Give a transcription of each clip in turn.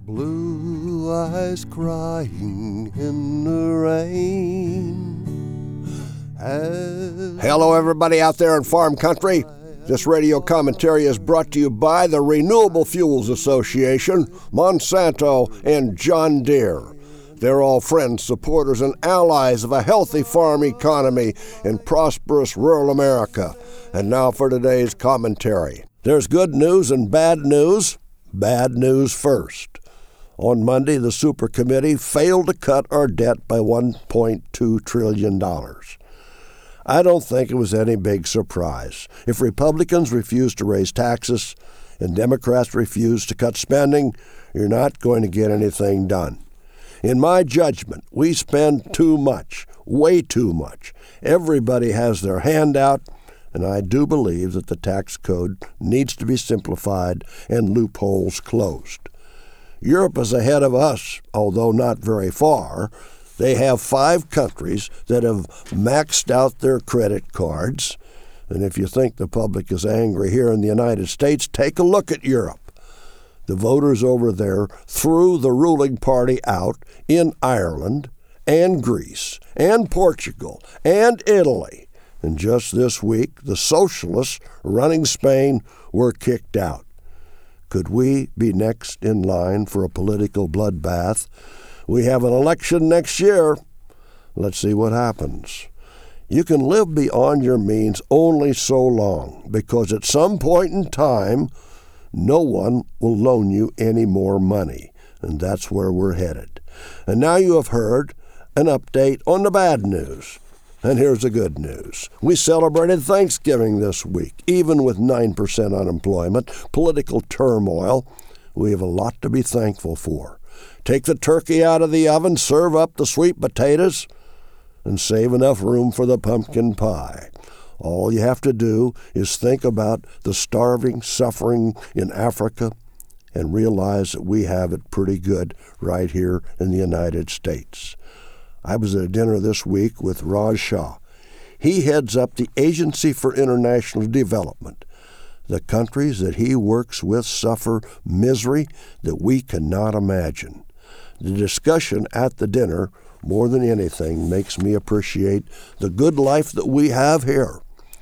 Blue eyes crying in the rain. Hello, everybody out there in farm country. This radio commentary is brought to you by the Renewable Fuels Association, Monsanto, and John Deere. They're all friends, supporters, and allies of a healthy farm economy in prosperous rural America. And now for today's commentary. There's good news and bad news. Bad news first. On Monday, the Super Committee failed to cut our debt by $1.2 trillion. I don't think it was any big surprise. If Republicans refuse to raise taxes and Democrats refuse to cut spending, you're not going to get anything done. In my judgment, we spend too much, way too much. Everybody has their hand out, and I do believe that the tax code needs to be simplified and loopholes closed. Europe is ahead of us, although not very far. They have 5 countries that have maxed out their credit cards. And if you think the public is angry here in the United States, take a look at Europe. The voters over there threw the ruling party out in Ireland and Greece and Portugal and Italy. And just this week, the socialists running Spain were kicked out. Could we be next in line for a political bloodbath? We have an election next year. Let's see what happens. You can live beyond your means only so long, because at some point in time, no one will loan you any more money, and that's where we're headed. And now you have heard an update on the bad news. And here's the good news. We celebrated Thanksgiving this week. Even with 9% unemployment, political turmoil, we have a lot to be thankful for. Take the turkey out of the oven, serve up the sweet potatoes, and save enough room for the pumpkin pie. All you have to do is think about the starving, suffering in Africa and realize that we have it pretty good right here in the United States. I was at a dinner this week with Raj Shah. He heads up the Agency for International Development. The countries that he works with suffer misery that we cannot imagine. The discussion at the dinner, more than anything, makes me appreciate the good life that we have here.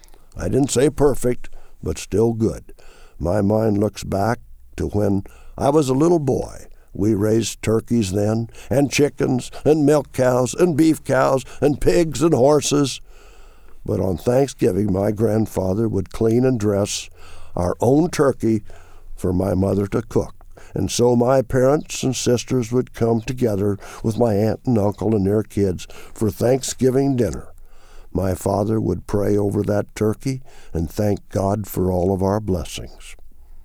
I didn't say perfect, but still good. My mind looks back to when I was a little boy. We raised turkeys then, and chickens, and milk cows, and beef cows, and pigs and horses. But on Thanksgiving, my grandfather would clean and dress our own turkey for my mother to cook. And so my parents and sisters would come together with my aunt and uncle and their kids for Thanksgiving dinner. My father would pray over that turkey and thank God for all of our blessings.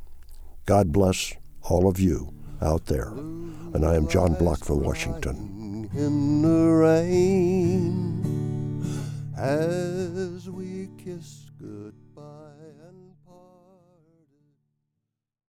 God bless all of you out there. And I am John Block from Washington. In the rain, as we kiss goodbye.